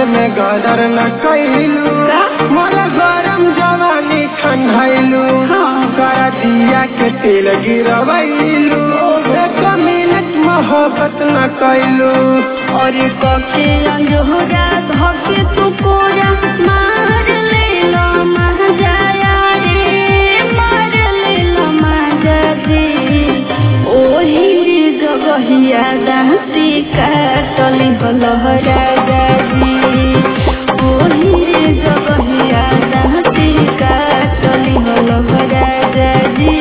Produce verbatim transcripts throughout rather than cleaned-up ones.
प्यार में गदर न कैलू मोर गरम जवानी ठंडैलू कर दिया के तेल गिरवैलू एक मिनट मोहब्बत न कैलू और कके अंजोरा धके तू कोरा मार लेला महाजाया रे मार लेला महाजादी ओही रे जगहिया दासी काटली बलहरा जादी ओही रे जगहिया दासी काटली बलहरा जादी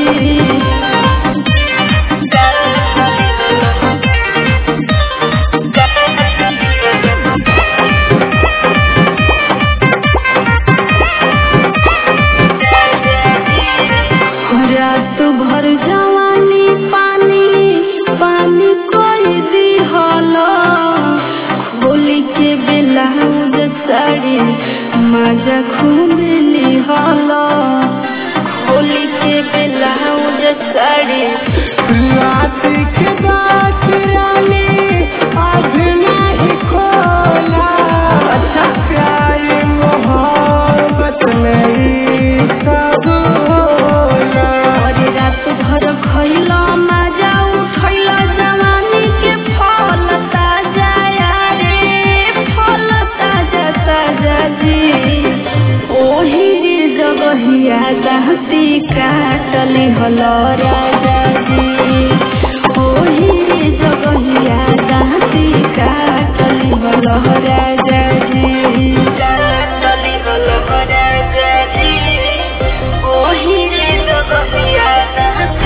रात भर जवानी पानी पानी कोई दी हलो खोली के ब्लाउज साड़ी मजा खूब ली हलो खोली के ब्लाउज साड़ी रात के बात रानी आज नहीं खोला अच्छा प्यार मोहब्बत नहीं सब होला और रात भर खैला मजा उठैला जवानी के फल ताजा रे फल ताजा ताजा जी ओही रे जगहिया दासी काटली हलो राजा जी ओही रे जगहिया दासी काटली हलो राजा जी काटली हलो राजा जी ओही रे जगहिया दासी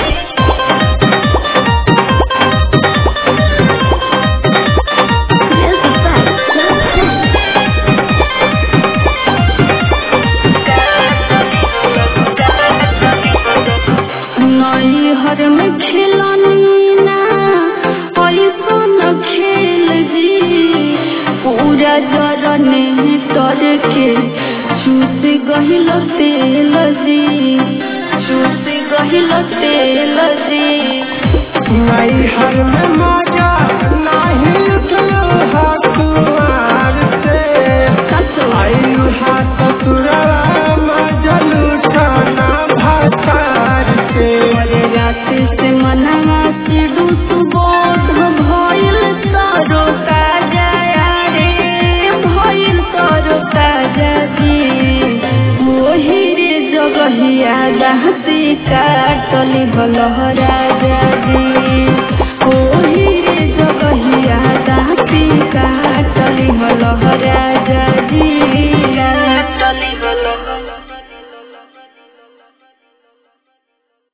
नैहर में खेलनी ना ऐसा न खेल जी पूरा जरने तर के चूस गहिल तेल जी चूस गहिल तेल जी नैहर में मजा नहीं लुटलो हाथ से आयु हाथ ससुरवा मजा लुटाना भातार से रात से मनवा से डूस बोध भइल तरो ताजा रे भइल तरो ताजा जी ओही रे जगहिया दासी काटली बलहरा जादी ओही रे जगहिया दासी काटली बलहरा जादी